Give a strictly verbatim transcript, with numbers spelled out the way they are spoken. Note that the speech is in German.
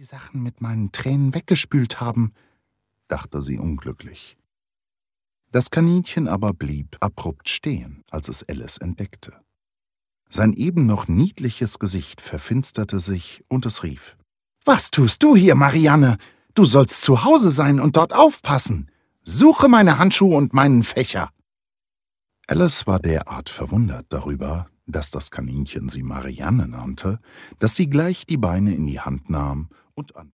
die Sachen mit meinen Tränen weggespült haben, dachte sie unglücklich. Das Kaninchen aber blieb abrupt stehen, als es Alice entdeckte. Sein eben noch niedliches Gesicht verfinsterte sich und es rief: »Was tust du hier, Marianne? Du sollst zu Hause sein und dort aufpassen. Suche meine Handschuhe und meinen Fächer.« Alice war derart verwundert darüber, dass das Kaninchen sie Marianne nannte, dass sie gleich die Beine in die Hand nahm und an